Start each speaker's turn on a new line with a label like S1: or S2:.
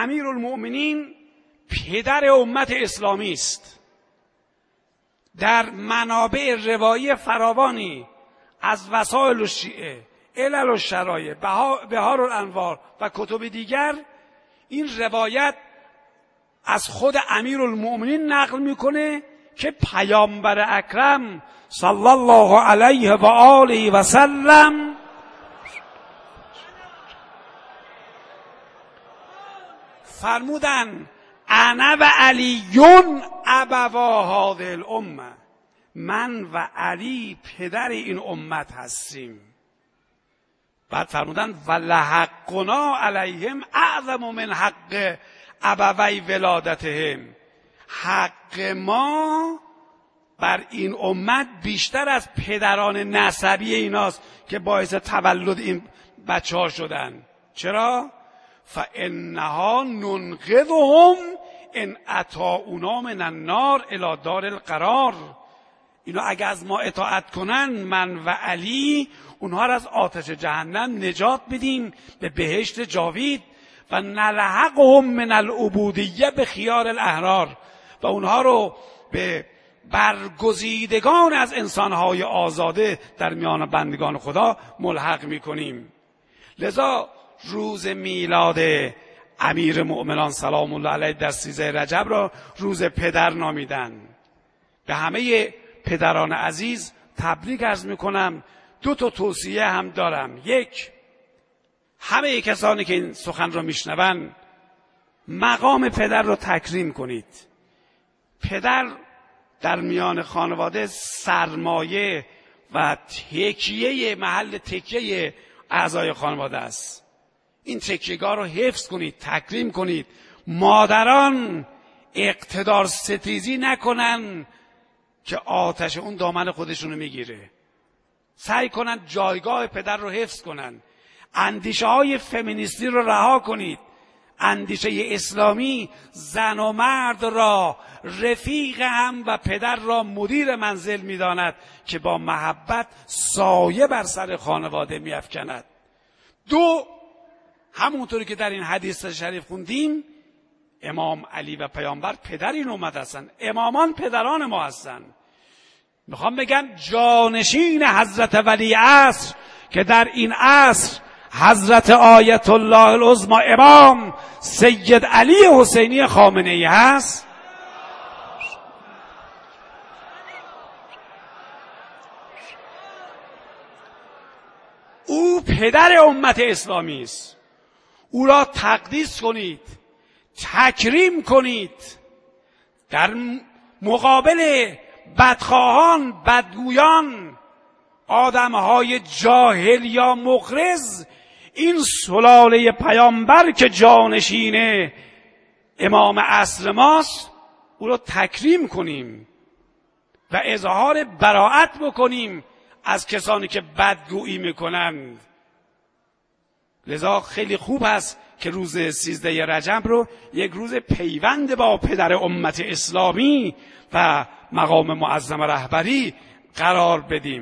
S1: امیرالمؤمنین پدر امت اسلامی است. در منابع روایی فراوانی از وسائل الشیعه، علل الشرایع، بهار الانوار و کتب دیگر این روایت از خود امیرالمؤمنین نقل میکنه که پیامبر اکرم صلی الله علیه و آله و سلم فرمودن انا و علیون ابوا هذه الامه، من و علی پدر این امت هستیم. بعد فرمودن و لحقنا علیهم اعظم من حق ابوی ولادتهم، حق ما بر این امت بیشتر از پدران نسبی ایناست که باعث تولد این بچه ها شدن. چرا؟ فانها ننقذهم ان اطاعونا من النار الی دار القرار، اینا اگه از ما اطاعت کنن، من و علی اونها را از آتش جهنم نجات بدیم به بهشت جاوید. و نلحقهم من العبودیه به خیار الاحرار، و اونها رو به برگزیدگان از انسانهای آزاده در میان بندگان خدا ملحق میکنیم. لذا روز میلاد امیر مؤمنان سلام الله علیه در 13 رجب را روز پدر نامیدن. به همه پدران عزیز تبریک عرض میکنم. 2 توصیه هم دارم. یک، همه کسانی که این سخن را میشنون مقام پدر را تکریم کنید. پدر در میان خانواده سرمایه و تکیه، محل تکیه اعضای خانواده است. این تکیه‌گاه رو حفظ کنید، تکریم کنید. مادران اقتدار ستیزی نکنن که آتش اون دامن خودشونو میگیره. سعی کنن جایگاه پدر رو حفظ کنن. اندیشه های فمینیستی رو رها کنید. اندیشه اسلامی زن و مرد را رفیق هم و پدر را مدیر منزل میداند که با محبت سایه بر سر خانواده میافکند. 2، همونطوری که در این حدیث شریف خوندیم، امام علی و پیامبر پدر این امت هستند. امامان پدران ما هستند. میخوام بگم جانشین حضرت ولی عصر که در این عصر حضرت آیت الله العظمی امام سید علی حسینی خامنه‌ای هست، او پدر امت اسلامی است. او را تقدیس کنید، تکریم کنید. در مقابل بدخواهان، بدگویان، آدمهای جاهل یا مغرض، این سلاله پیامبر که جانشین امام عصر ماست، او را تکریم کنیم و اظهار براءت بکنیم از کسانی که بدگویی میکنند. لذا خیلی خوب است که روز 13 رجب رو یک روز پیوند با پدر امت اسلامی و مقام معظم رهبری قرار بدیم.